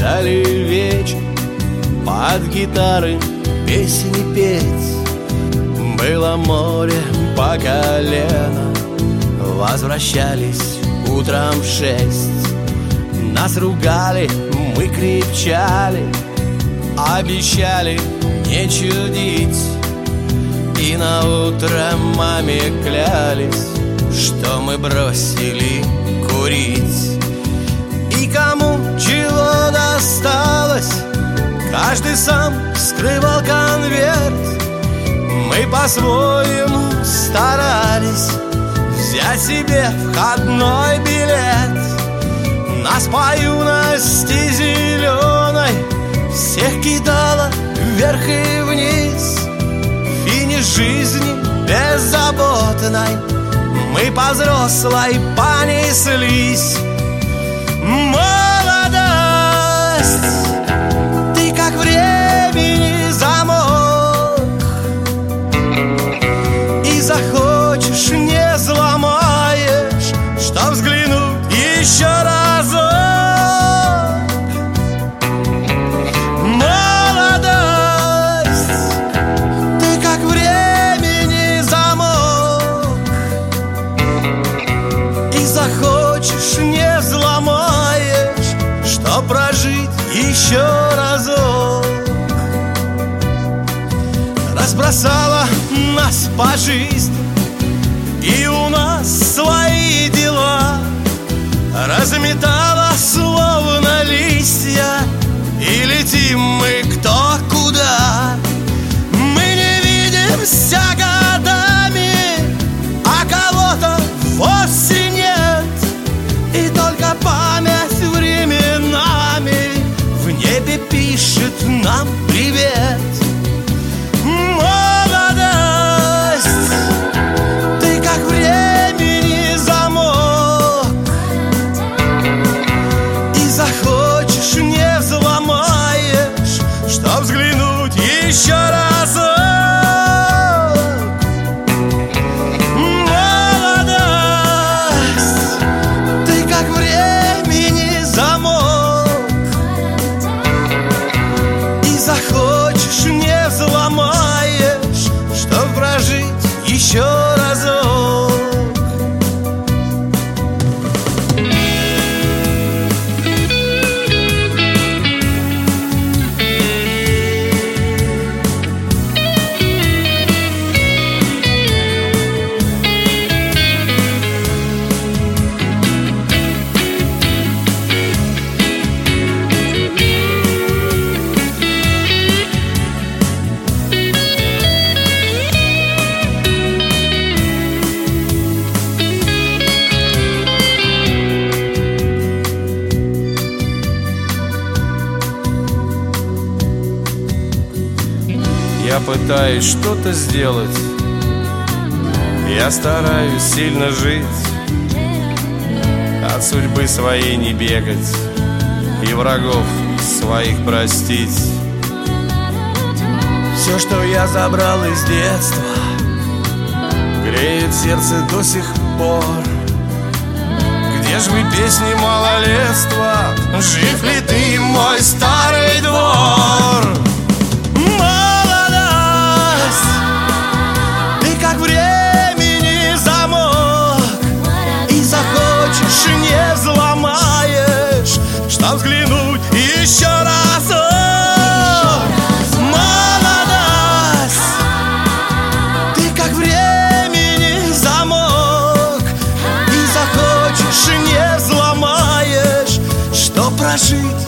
ждали вечер, под гитары песни петь. Было море по колено, возвращались утром в 6. Нас ругали, мы кричали, обещали не чудить. И наутро маме клялись, что мы бросили курить. И кому чего досталось, каждый сам вскрывал конверт. Мы по-своему старались взять себе входной билет. Нас по юности зеленой всех кидало вверх и вниз. Финиш жизни беззаботной мы по взрослой понеслись. Молодость, ты как времени замок, и захочешь не взломаешь, чтоб взглянуть еще разок. Молодость, ты как времени замок, и захочешь не взломаешь, чтоб прожить еще разок. Разбросала нас по жизни, и у нас свои дела. Разметала словно листья, и летим мы кто куда. Мы не видимся годами, а кого-то вовсе нет. И только память временами в небе пишет нам привет. Молодость, ты как времени замок, и захочешь не взломаешь, чтоб взглянуть еще разок. Молодость, ты как времени замок, и захочешь не взломаешь, чтоб прожить еще разок. Я пытаюсь что-то сделать, я стараюсь сильно жить, от судьбы своей не бегать и врагов своих простить. Все, что я забрал из детства, Греет сердце до сих пор. Где ж вы, песни малолетства? Жив ли ты, мой старый двор? как времени замок, и захочешь, не взломаешь, чтоб взглянуть еще разок. Молодость, ты как времени замок, и захочешь, не взломаешь, чтоб прожить